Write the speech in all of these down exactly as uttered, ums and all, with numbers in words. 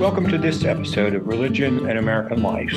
Welcome to this episode of Religion and American Life,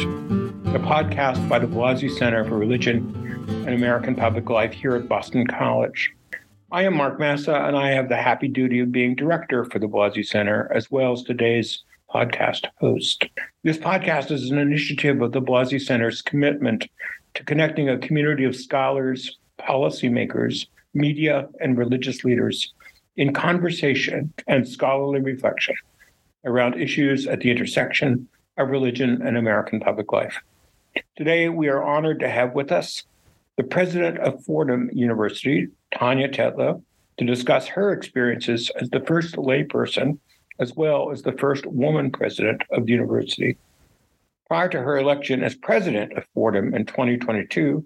a podcast by the Blasey Center for Religion and American Public Life here at Boston College. I am Mark Massa, and I have the happy duty of being director for the Blasey Center, as well as today's podcast host. This podcast is an initiative of the Blasey Center's commitment to connecting a community of scholars, policymakers, media, and religious leaders in conversation and scholarly reflection around issues at the intersection of religion and American public life. Today, we are honored to have with us the president of Fordham University, Tanya Tetlow, to discuss her experiences as the first layperson, as well as the first woman president of the university. Prior to her election as president of Fordham in twenty twenty-two,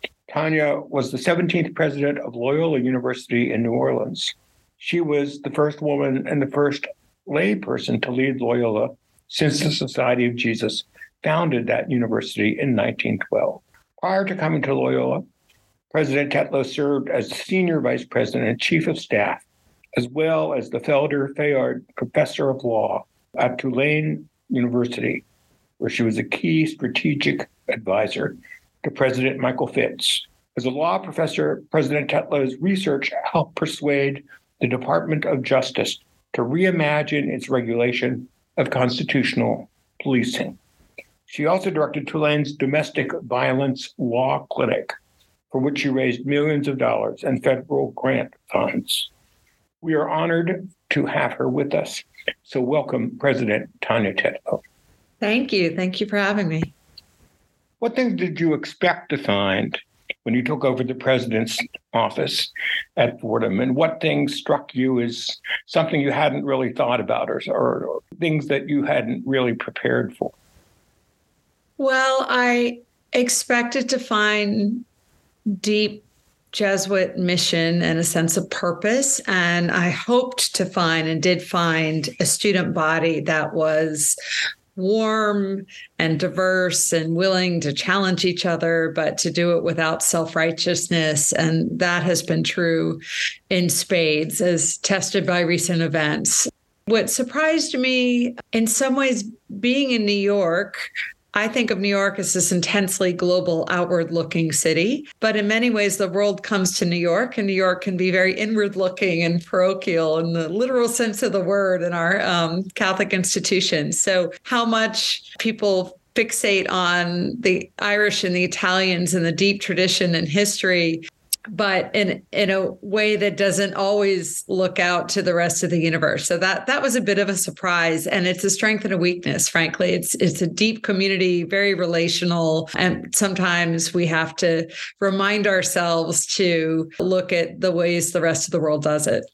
Tanya was the seventeenth president of Loyola University in New Orleans. She was the first woman and the first layperson to lead Loyola since the Society of Jesus founded that university in nineteen twelve. Prior to coming to Loyola, President Tetlow served as Senior Vice President and Chief of Staff, as well as the Felder Fayard Professor of Law at Tulane University, where she was a key strategic advisor to President Michael Fitz. As a law professor, President Tetlow's research helped persuade the Department of Justice to reimagine its regulation of constitutional policing. She also directed Tulane's Domestic Violence Law Clinic, for which she raised millions of dollars in federal grant funds. We are honored to have her with us. So welcome, President Tanya Tetlow. Thank you. Thank you for having me. What things did you expect to find when you took over the president's office at Fordham, and what things struck you as something you hadn't really thought about, or, or, or things that you hadn't really prepared for? Well, I expected to find deep Jesuit mission and a sense of purpose, and I hoped to find and did find a student body that was warm and diverse and willing to challenge each other, but to do it without self-righteousness. And that has been true in spades, as tested by recent events. What surprised me, in some ways, being in New York, I think of New York as this intensely global, outward-looking city. But in many ways, the world comes to New York, and New York can be very inward-looking and parochial in the literal sense of the word in our um, Catholic institutions. So how much people fixate on the Irish and the Italians and the deep tradition and history, but in in a way that doesn't always look out to the rest of the universe. So that that was a bit of a surprise, and it's a strength and a weakness, frankly. It's it's a deep community, very relational, and sometimes we have to remind ourselves to look at the ways the rest of the world does it.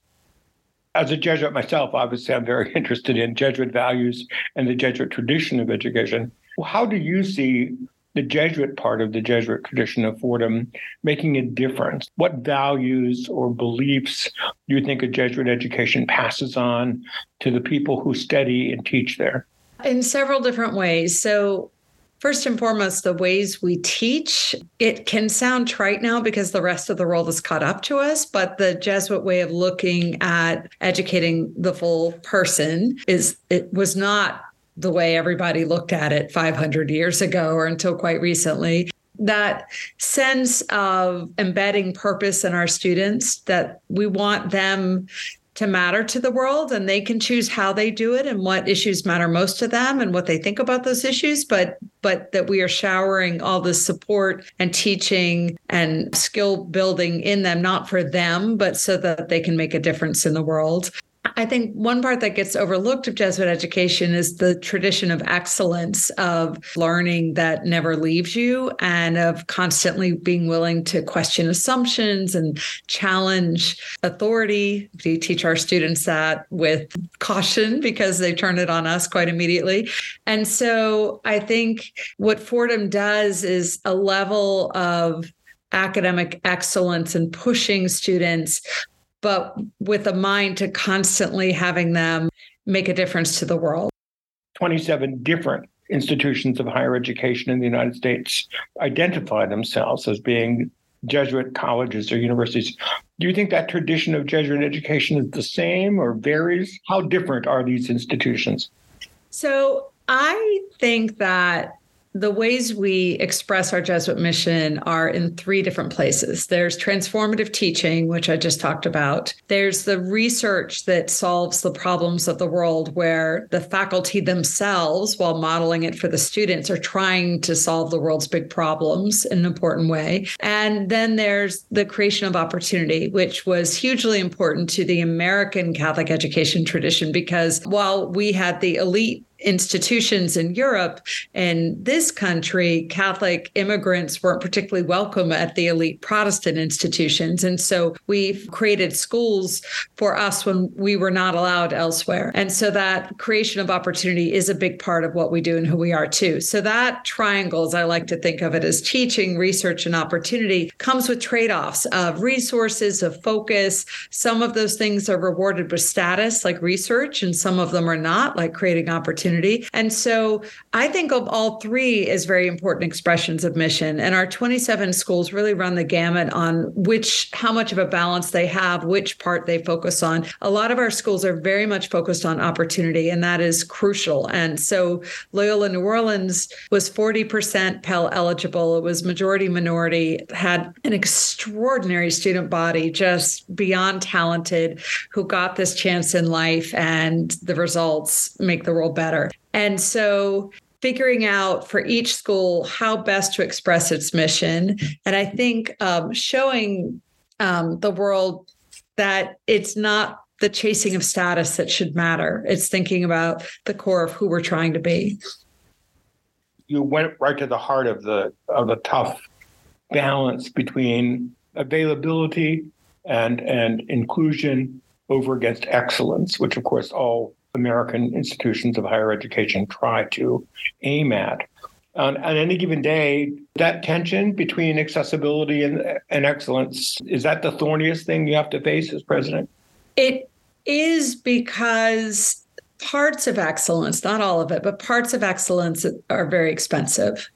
As a Jesuit myself, obviously, I'm very interested in Jesuit values and the Jesuit tradition of education. Well, how do you see the Jesuit part of the Jesuit tradition of Fordham making a difference? What values or beliefs do you think a Jesuit education passes on to the people who study and teach there? In several different ways. So first and foremost, the ways we teach, it can sound trite now because the rest of the world has caught up to us, but the Jesuit way of looking at educating the full person is, it was not the way everybody looked at it five hundred years ago or until quite recently. That sense of embedding purpose in our students, that we want them to matter to the world and they can choose how they do it and what issues matter most to them and what they think about those issues, but but that we are showering all the support and teaching and skill building in them, not for them, but so that they can make a difference in the world. I think one part that gets overlooked of Jesuit education is the tradition of excellence, of learning that never leaves you, and of constantly being willing to question assumptions and challenge authority. We teach our students that with caution because they turn it on us quite immediately. And so I think what Fordham does is a level of academic excellence and pushing students, but with a mind to constantly having them make a difference to the world. twenty-seven different institutions of higher education in the United States identify themselves as being Jesuit colleges or universities. Do you think that tradition of Jesuit education is the same or varies? How different are these institutions? So I think that the ways we express our Jesuit mission are in three different places. There's transformative teaching, which I just talked about. There's the research that solves the problems of the world, where the faculty themselves, while modeling it for the students, are trying to solve the world's big problems in an important way. And then there's the creation of opportunity, which was hugely important to the American Catholic education tradition, because while we had the elite institutions in Europe, in this country, Catholic immigrants weren't particularly welcome at the elite Protestant institutions. And so we've created schools for us when we were not allowed elsewhere. And so that creation of opportunity is a big part of what we do and who we are too. So that triangle, as I like to think of it, as teaching, research, and opportunity, comes with trade-offs of resources, of focus. Some of those things are rewarded with status, like research, and some of them are not, like creating opportunity. And so I think of all three as very important expressions of mission. And our twenty-seven schools really run the gamut on which, how much of a balance they have, which part they focus on. A lot of our schools are very much focused on opportunity, and that is crucial. And so Loyola New Orleans was forty percent Pell eligible. It was majority minority, had an extraordinary student body, just beyond talented, who got this chance in life, and the results make the world better. And so figuring out for each school how best to express its mission. And I think um, showing um, the world that it's not the chasing of status that should matter. It's thinking about the core of who we're trying to be. You went right to the heart of the of the tough balance between availability and, and inclusion over against excellence, which, of course, all American institutions of higher education try to aim at. On, on any given day, that tension between accessibility and, and excellence, is that the thorniest thing you have to face as president? It is, because parts of excellence, not all of it, but parts of excellence are very expensive.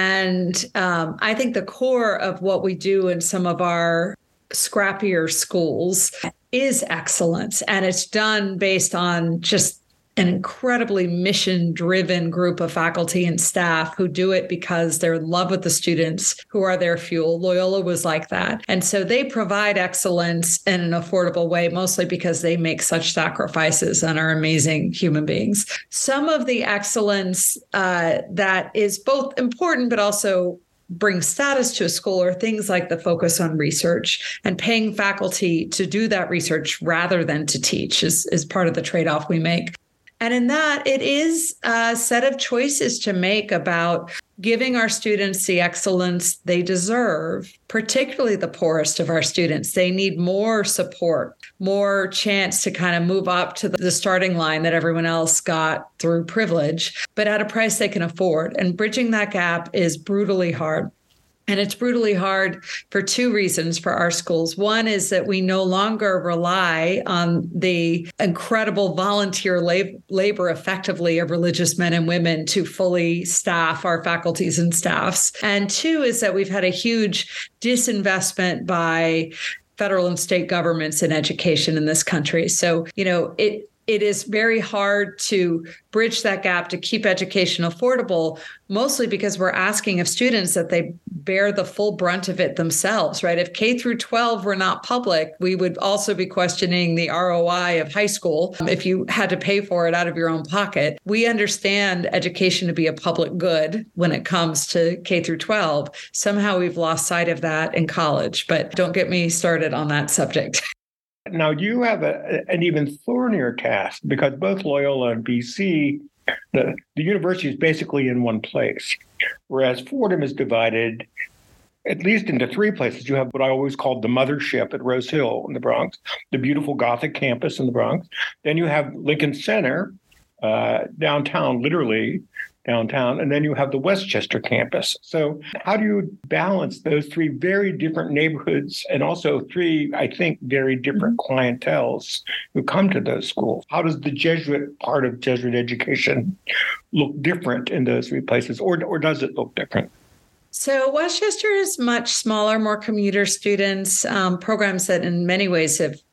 And um, I think the core of what we do in some of our scrappier schools is excellence. And it's done based on just an incredibly mission-driven group of faculty and staff who do it because they're in love with the students who are their fuel. Loyola was like that. And so they provide excellence in an affordable way, mostly because they make such sacrifices and are amazing human beings. Some of the excellence uh, that is both important, but also bring status to a school, are things like the focus on research, and paying faculty to do that research rather than to teach is, is part of the trade-off we make. And in that, it is a set of choices to make about giving our students the excellence they deserve, particularly the poorest of our students. They need more support, more chance to kind of move up to the starting line that everyone else got through privilege, but at a price they can afford. And bridging that gap is brutally hard. And it's brutally hard for two reasons for our schools. One is that we no longer rely on the incredible volunteer lab- labor effectively of religious men and women to fully staff our faculties and staffs. And two is that we've had a huge disinvestment by federal and state governments in education in this country. So, you know, it It is very hard to bridge that gap to keep education affordable, mostly because we're asking of students that they bear the full brunt of it themselves, right? If K through twelve were not public, we would also be questioning the R O I of high school if you had to pay for it out of your own pocket. We understand education to be a public good when it comes to K through twelve. Somehow we've lost sight of that in college, but don't get me started on that subject. Now, you have a, an even thornier task, because both Loyola and B C, the, the university is basically in one place, whereas Fordham is divided at least into three places. You have what I always called the mothership at Rose Hill in the Bronx, the beautiful Gothic campus in the Bronx. Then you have Lincoln Center, uh, downtown, literally downtown, and then you have the Westchester campus. So how do you balance those three very different neighborhoods, and also three, I think, very different clienteles who come to those schools? How does the Jesuit part of Jesuit education look different in those three places, or, or does it look different? So Westchester is much smaller, more commuter students, um, programs that in many ways have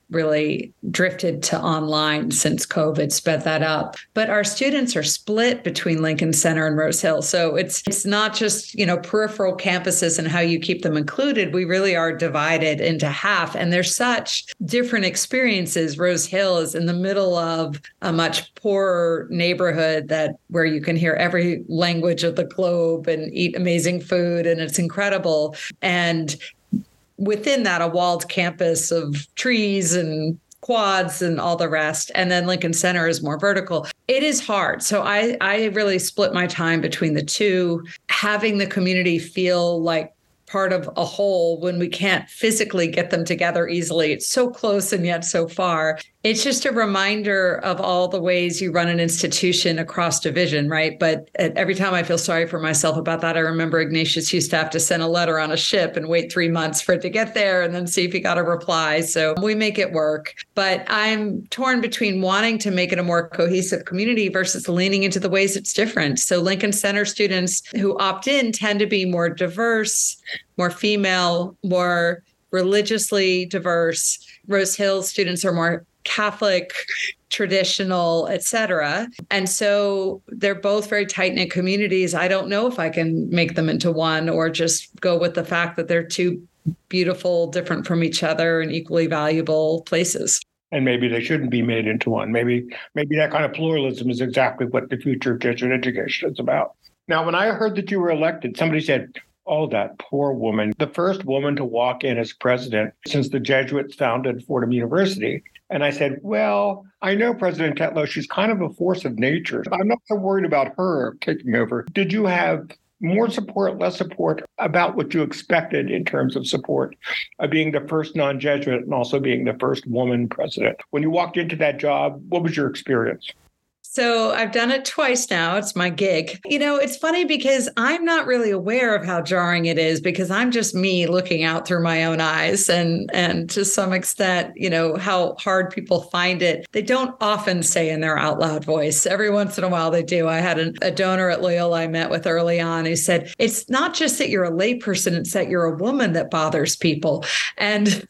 really drifted to online since COVID sped that up. But our students are split between Lincoln Center and Rose Hill. So it's it's not just, you know, peripheral campuses and how you keep them included. We really are divided into half. And there's such different experiences. Rose Hill is in the middle of a much poorer neighborhood that where you can hear every language of the globe and eat amazing food. And it's incredible. And within that, a walled campus of trees and quads and all the rest. And then Lincoln Center is more vertical. It is hard. So I, I really split my time between the two, having the community feel like part of a whole when we can't physically get them together easily. It's so close and yet so far. It's just a reminder of all the ways you run an institution across division, right? But every time I feel sorry for myself about that, I remember Ignatius used to have to send a letter on a ship and wait three months for it to get there and then see if he got a reply. So we make it work. But I'm torn between wanting to make it a more cohesive community versus leaning into the ways it's different. So Lincoln Center students who opt in tend to be more diverse, more female, more religiously diverse. Rose Hill students are more Catholic, traditional, et cetera. And so they're both very tight-knit communities. I don't know if I can make them into one or just go with the fact that they're two beautiful, different from each other and equally valuable places. And maybe they shouldn't be made into one. Maybe, maybe that kind of pluralism is exactly what the future of Jesuit education is about. Now, when I heard that you were elected, somebody said, oh, that poor woman, the first woman to walk in as president since the Jesuits founded Fordham University. And I said, well, I know President Tetlow, she's kind of a force of nature. I'm not so worried about her taking over. Did you have more support, less support about what you expected in terms of support of being the first non-Jesuit and also being the first woman president? When you walked into that job, what was your experience? So I've done it twice now. It's my gig. You know, it's funny because I'm not really aware of how jarring it is because I'm just me looking out through my own eyes and, and to some extent, you know, how hard people find it. They don't often say in their out loud voice. Every once in a while they do. I had a, a donor at Loyola I met with early on who said, it's not just that you're a layperson, it's that you're a woman that bothers people. And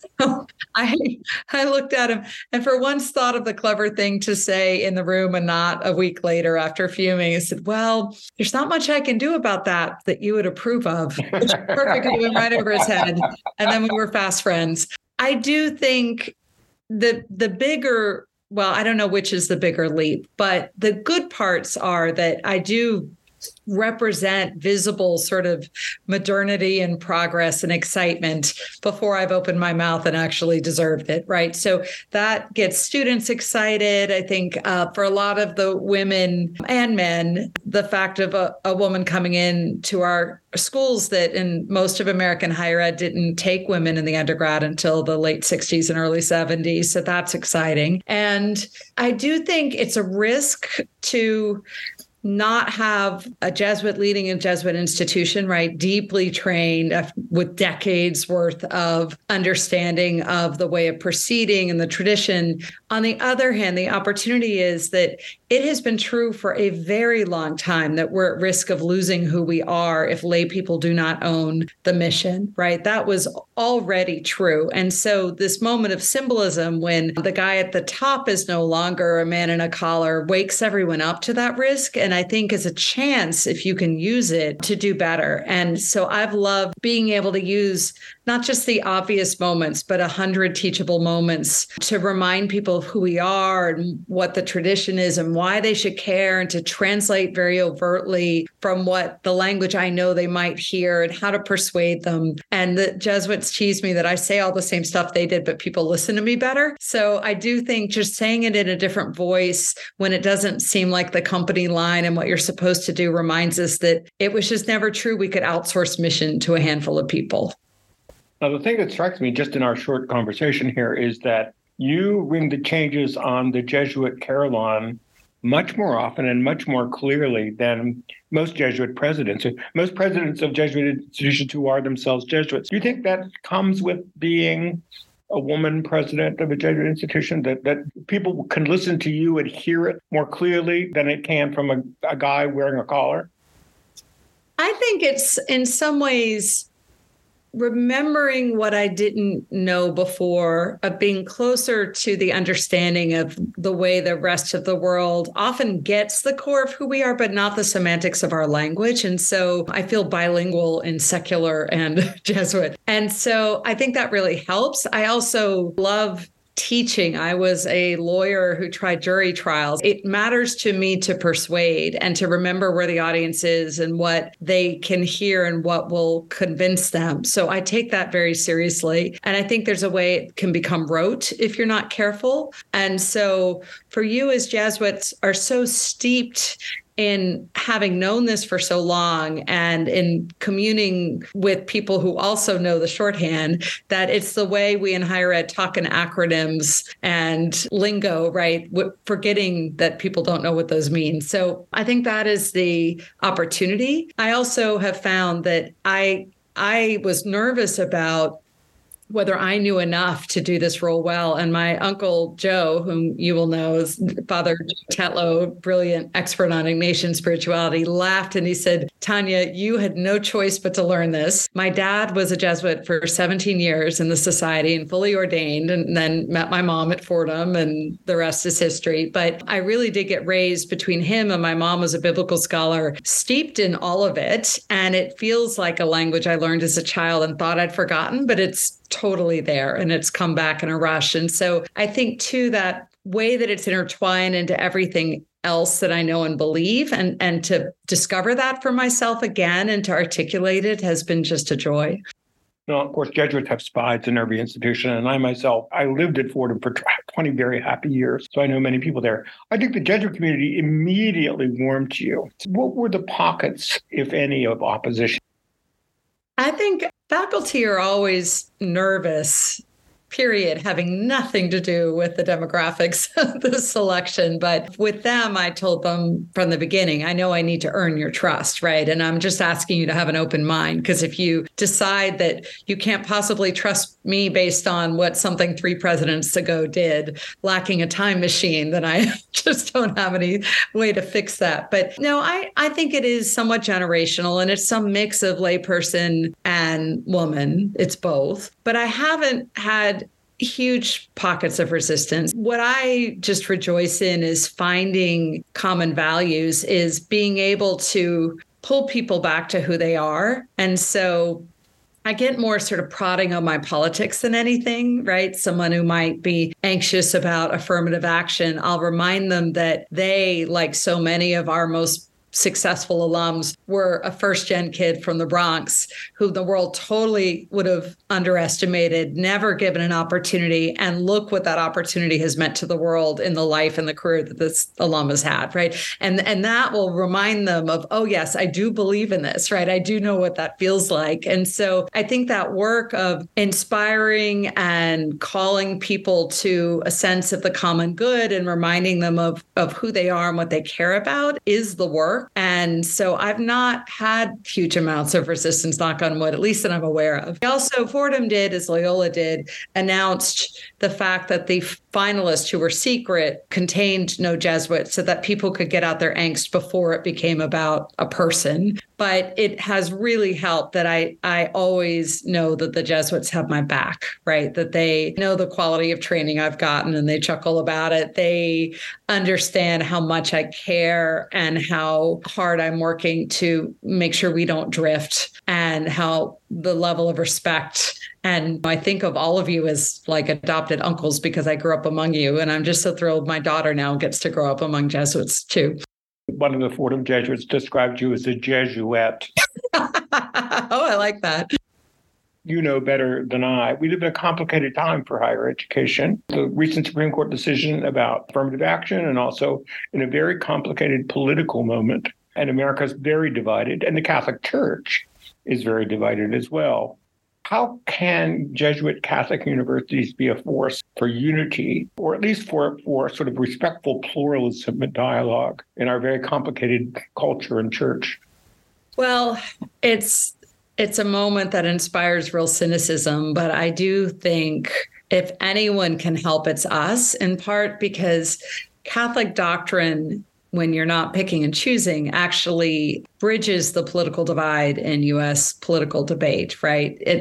I, I looked at him and for once thought of the clever thing to say in the room and not a week later after fuming. I said, well, there's not much I can do about that that you would approve of. Which perfectly went right over his head. And then we were fast friends. I do think the the bigger, well, I don't know which is the bigger leap, but the good parts are that I do represent visible sort of modernity and progress and excitement before I've opened my mouth and actually deserved it, right? So that gets students excited. I think uh, for a lot of the women and men, the fact of a, a woman coming in to our schools that in most of American higher ed didn't take women in the undergrad until the late sixties and early seventies. So that's exciting. And I do think it's a risk to not have a Jesuit leading a Jesuit institution, right? Deeply trained with decades worth of understanding of the way of proceeding and the tradition. On the other hand, the opportunity is that it has been true for a very long time that we're at risk of losing who we are if lay people do not own the mission, right? That was already true. And so this moment of symbolism when the guy at the top is no longer a man in a collar wakes everyone up to that risk. And I think is a chance, if you can use it, to do better. And so I've loved being able to use not just the obvious moments, but a hundred teachable moments to remind people of who we are and what the tradition is and why they should care, and to translate very overtly from what the language I know they might hear and how to persuade them. And the Jesuits tease me that I say all the same stuff they did, but people listen to me better. So I do think just saying it in a different voice when it doesn't seem like the company line and what you're supposed to do reminds us that it was just never true we could outsource mission to a handful of people. Now, the thing that strikes me just in our short conversation here is that you ring the changes on the Jesuit carillon much more often and much more clearly than most Jesuit presidents, most presidents of Jesuit institutions who are themselves Jesuits. Do you think that comes with being a woman president of a Jesuit institution, that, that people can listen to you and hear it more clearly than it can from a, a guy wearing a collar? I think it's in some ways remembering what I didn't know before, of being closer to the understanding of the way the rest of the world often gets the core of who we are, but not the semantics of our language. And so I feel bilingual in secular and Jesuit. And so I think that really helps. I also love teaching. I was a lawyer who tried jury trials. It matters to me to persuade and to remember where the audience is and what they can hear and what will convince them. So I take that very seriously. And I think there's a way it can become rote if you're not careful. And so for you as Jesuits are so steeped in having known this for so long and in communing with people who also know the shorthand, that it's the way we in higher ed talk in acronyms and lingo, right? Forgetting that people don't know what those mean. So I think that is the opportunity. I also have found that I I was nervous about whether I knew enough to do this role well. And my uncle Joe, whom you will know is Father Tetlow, brilliant expert on Ignatian spirituality, laughed and he said, Tanya, you had no choice but to learn this. My dad was a Jesuit for seventeen years in the society and fully ordained, and then met my mom at Fordham, and the rest is history. But I really did get raised between him and my mom was a biblical scholar, steeped in all of it. And it feels like a language I learned as a child and thought I'd forgotten, but it's totally there and it's come back in a rush. And so I think too, that way that it's intertwined into everything else that I know and believe, and, and to discover that for myself again and to articulate it has been just a joy. Now, of course, Jesuits have spies in every institution. And I myself, I lived at Fordham for twenty very happy years. So I know many people there. I think the Jesuit community immediately warmed to you. What were the pockets, if any, of opposition? I think faculty are always nervous, period, having nothing to do with the demographics of the selection. But with them, I told them from the beginning, I know I need to earn your trust, right? And I'm just asking you to have an open mind, because if you decide that you can't possibly trust me based on what something three presidents ago did, lacking a time machine, then I just don't have any way to fix that. But no, I, I think it is somewhat generational, and it's some mix of layperson and woman. It's both. But I haven't had huge pockets of resistance. What I just rejoice in is finding common values, is being able to pull people back to who they are. And so I get more sort of prodding on my politics than anything, right? Someone who might be anxious about affirmative action, I'll remind them that they, like so many of our most successful alums, were a first-gen kid from the Bronx who the world totally would have underestimated, never given an opportunity. And look what that opportunity has meant to the world in the life and the career that this alum has had, right? And, and that will remind them of, oh, yes, I do believe in this, right? I do know what that feels like. And so I think that work of inspiring and calling people to a sense of the common good and reminding them of, of who they are and what they care about is the work. And so I've not had huge amounts of resistance, knock on wood, at least that I'm aware of. Also, Fordham did, as Loyola did, announced the fact that the finalists, who were secret, contained no Jesuits, so that people could get out their angst before it became about a person. But it has really helped that I, I always know that the Jesuits have my back, right? That they know the quality of training I've gotten and they chuckle about it. They understand how much I care and how hard I'm working to make sure we don't drift, and how the level of respect. And I think of all of you as like adopted uncles because I grew up among you. And I'm just so thrilled my daughter now gets to grow up among Jesuits too. One of the Fordham Jesuits described you as a Jesuette. Oh, I like that. You know better than I. We live in a complicated time for higher education. The recent Supreme Court decision about affirmative action, and also in a very complicated political moment. And America is very divided, and the Catholic Church is very divided as well. How can Jesuit Catholic universities be a force for unity, or at least for, for sort of respectful pluralism and dialogue in our very complicated culture and church? Well, it's it's a moment that inspires real cynicism, but I do think if anyone can help, it's us, in part because Catholic doctrine, when you're not picking and choosing, actually bridges the political divide in U S political debate, right? It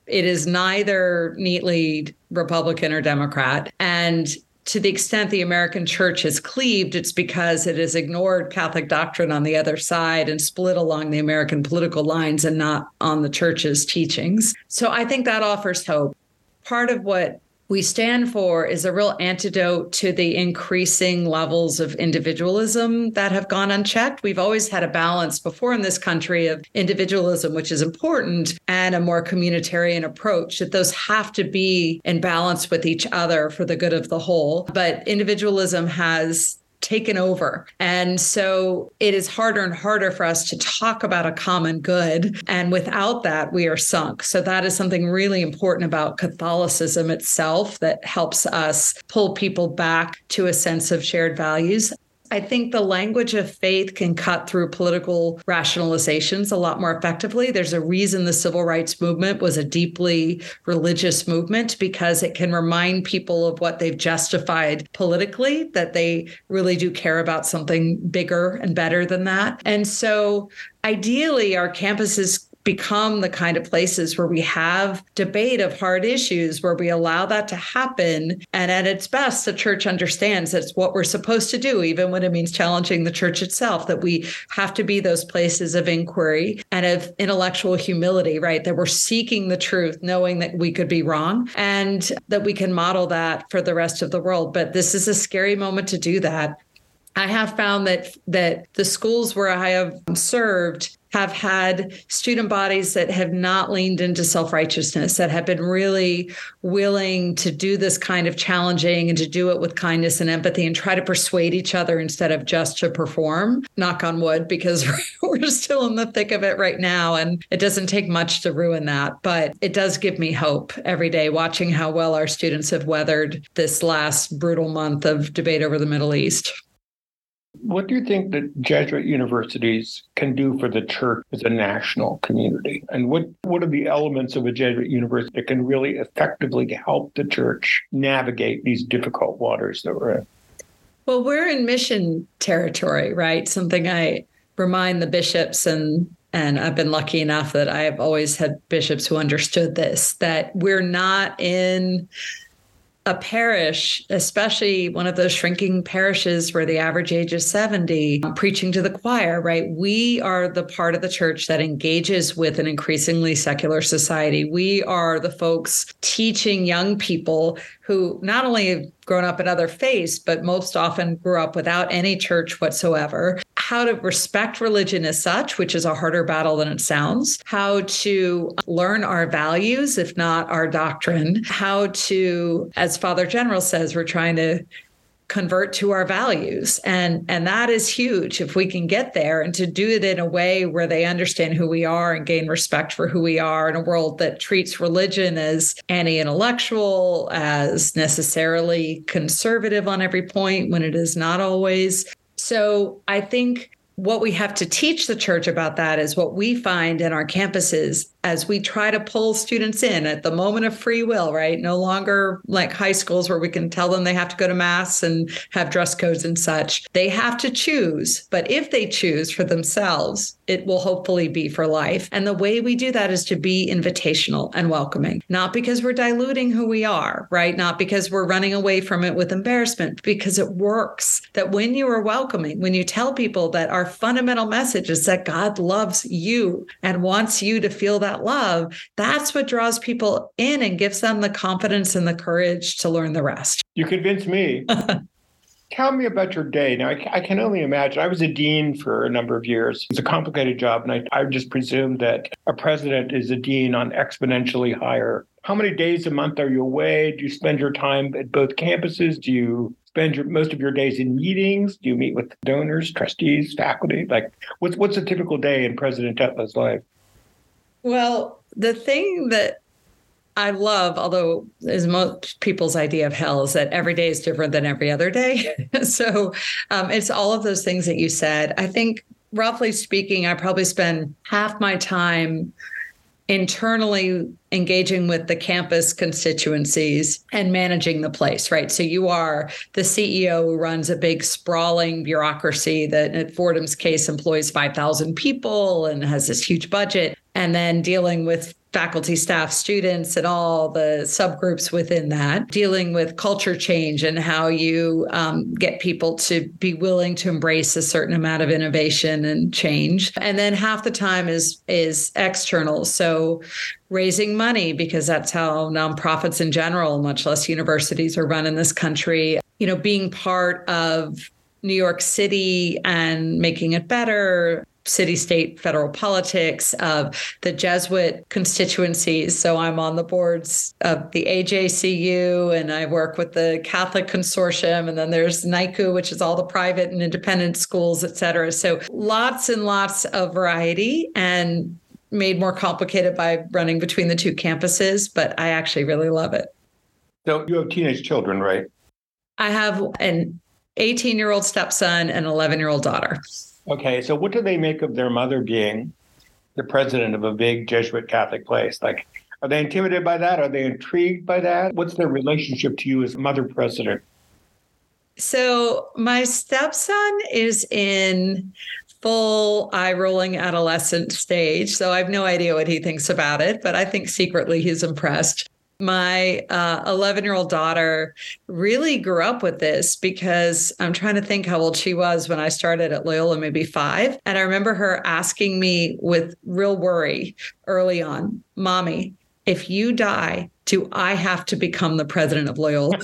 It is neither neatly Republican or Democrat. And to the extent the American church has cleaved, it's because it has ignored Catholic doctrine on the other side and split along the American political lines and not on the church's teachings. So I think that offers hope. Part of what we stand for is a real antidote to the increasing levels of individualism that have gone unchecked. We've always had a balance before in this country of individualism, which is important, and a more communitarian approach, that those have to be in balance with each other for the good of the whole. But individualism has taken over. And so it is harder and harder for us to talk about a common good. And without that, we are sunk. So that is something really important about Catholicism itself that helps us pull people back to a sense of shared values. I think the language of faith can cut through political rationalizations a lot more effectively. There's a reason the civil rights movement was a deeply religious movement, because it can remind people of what they've justified politically, that they really do care about something bigger and better than that. And so ideally, our campuses become the kind of places where we have debate of hard issues, where we allow that to happen. And at its best, the church understands that's what we're supposed to do, even when it means challenging the church itself, that we have to be those places of inquiry and of intellectual humility, right? That we're seeking the truth, knowing that we could be wrong, and that we can model that for the rest of the world. But this is a scary moment to do that. I have found that that the schools where I have served have had student bodies that have not leaned into self-righteousness, that have been really willing to do this kind of challenging and to do it with kindness and empathy and try to persuade each other instead of just to perform. Knock on wood, because we're still in the thick of it right now, and it doesn't take much to ruin that. But it does give me hope every day watching how well our students have weathered this last brutal month of debate over the Middle East. What do you think that Jesuit universities can do for the church as a national community? And what, what are the elements of a Jesuit university that can really effectively help the church navigate these difficult waters that we're in? Well, we're in mission territory, right? Something I remind the bishops, and and I've been lucky enough that I have always had bishops who understood this, that we're not in a parish, especially one of those shrinking parishes where the average age is seventy, preaching to the choir, right? We are the part of the church that engages with an increasingly secular society. We are the folks teaching young people who not only have grown up in other faiths, but most often grew up without any church whatsoever, how to respect religion as such, which is a harder battle than it sounds, how to learn our values, if not our doctrine, how to, as Father General says, we're trying to convert to our values. And, and that is huge if we can get there, and to do it in a way where they understand who we are and gain respect for who we are in a world that treats religion as anti-intellectual, as necessarily conservative on every point when it is not always. So I think what we have to teach the church about that is what we find in our campuses as we try to pull students in at the moment of free will, right? No longer like high schools where we can tell them they have to go to mass and have dress codes and such. They have to choose. But if they choose for themselves, it will hopefully be for life. And the way we do that is to be invitational and welcoming, not because we're diluting who we are, right? Not because we're running away from it with embarrassment, because it works. That when you are welcoming, when you tell people that our fundamental message is that God loves you and wants you to feel that love, that's what draws people in and gives them the confidence and the courage to learn the rest. You convinced me. Tell me about your day. Now, I, I can only imagine. I was a dean for a number of years. It's a complicated job, and I, I just presume that a president is a dean on exponentially higher. How many days a month are you away? Do you spend your time at both campuses? Do you spend your, most of your days in meetings? Do you meet with donors, trustees, faculty? Like, what's what's a typical day in President Tetla's life? Well, the thing that I love, although is most people's idea of hell, is that every day is different than every other day. So um, it's all of those things that you said. I think, roughly speaking, I probably spend half my time internally engaging with the campus constituencies and managing the place, right? So you are the C E O who runs a big sprawling bureaucracy that, in Fordham's case, employs five thousand people and has this huge budget, and then dealing with faculty, staff, students, and all the subgroups within that, dealing with culture change and how you um, get people to be willing to embrace a certain amount of innovation and change. And then half the time is is external. So raising money, because that's how nonprofits in general, much less universities, are run in this country. You know, being part of New York City and making it better, city, state, federal politics, of the Jesuit constituencies. So I'm on the boards of the A J C U, and I work with the Catholic Consortium. And then there's N I C U, which is all the private and independent schools, et cetera. So lots and lots of variety, and made more complicated by running between the two campuses. But I actually really love it. So you have teenage children, right? I have an eighteen-year-old stepson and an eleven-year-old daughter. Okay, so what do they make of their mother being the president of a big Jesuit Catholic place? Like, are they intimidated by that? Are they intrigued by that? What's their relationship to you as mother president? So my stepson is in full eye-rolling adolescent stage, so I have no idea what he thinks about it, but I think secretly he's impressed. My uh, eleven-year-old daughter really grew up with this, because I'm trying to think how old she was when I started at Loyola, maybe five. And I remember her asking me with real worry early on, "Mommy, if you die, do I have to become the president of Loyola?"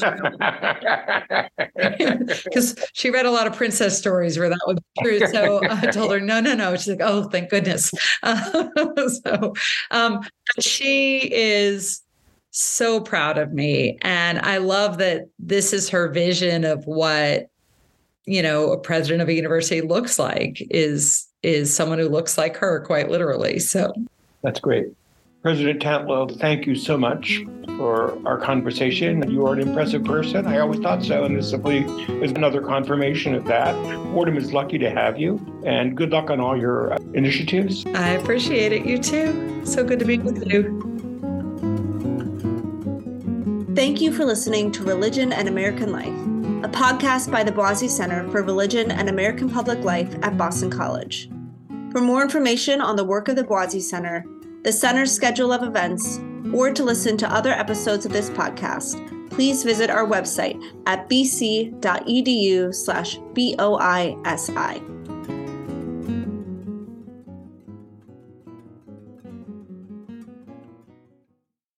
Because she read a lot of princess stories where that was true. So I told her, no, no, no. She's like, "Oh, thank goodness." Uh, so um, she is so proud of me. And I love that this is her vision of what, you know, a president of a university looks like, is, is someone who looks like her, quite literally. So that's great. President Tantlow, thank you so much for our conversation. You are an impressive person. I always thought so, and this simply is another confirmation of that. Fordham is lucky to have you, and good luck on all your initiatives. I appreciate it. You too. So good to be with you. Thank you for listening to Religion and American Life, a podcast by the Boise Center for Religion and American Public Life at Boston College. For more information on the work of the Boise Center, the Center's schedule of events, or to listen to other episodes of this podcast, please visit our website at bc.edu slash B O I S I.